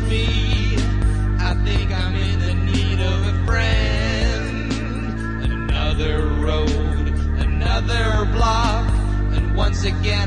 me. I think I'm in the need of a friend. Another road, another block, and once again